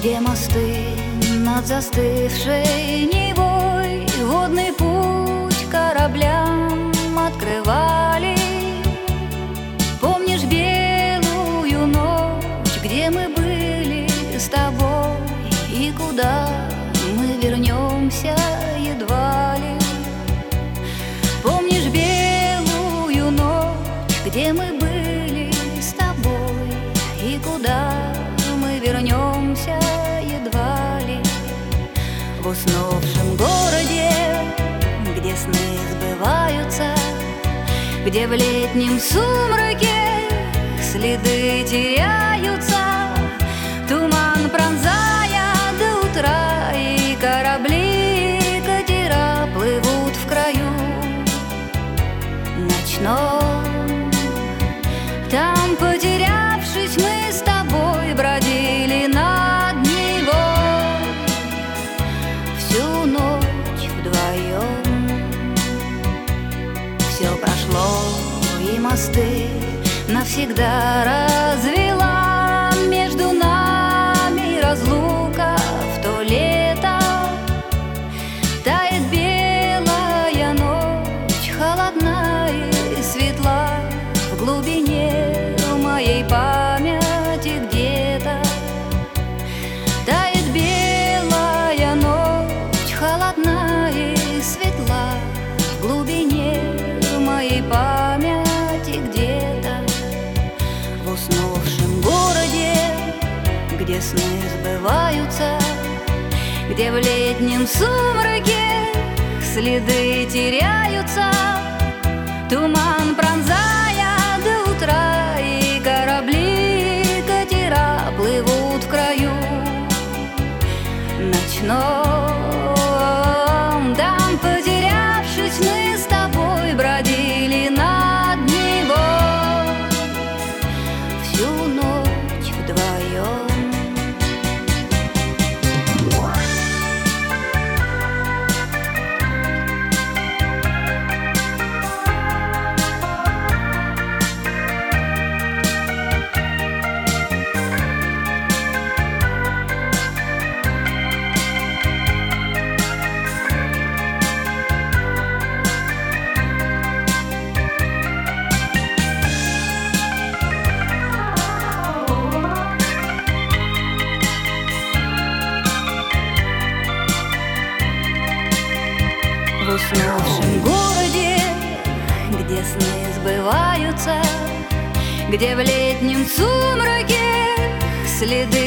где мосты над застывшей Невой водный путь кораблям открывали. Помнишь белую ночь, где мы были с тобой, и куда мы вернемся едва ли? Помнишь белую ночь, где мы были с тобой, и куда мы вернемся едва ли? В уснувшем городе, где сны сбываются, где в летнем сумраке следы теряются, туман пронзая до утра, и корабли, катера плывут в краю ночном. Там, потерявшись, мы с тобой бродили над Невой всю ночь вдвоем. Все прошло, и мосты навсегда развела между нами разлука. В то лето тает белая ночь, холодна и светла. В глубине моей памяти где-то тает белая ночь, холодна и светла. В глубине моей памяти где-то, в уснувшем городе, где сны сбываются, где в летнем сумраке следы теряются, туман пронзая до утра, и корабли, катера плывут в краю ночном. Там, потерявшись, мы с тобой бродили над Невой всю ночь вдвоем. В уснувшем городе, где сны сбываются, где в летнем сумраке следы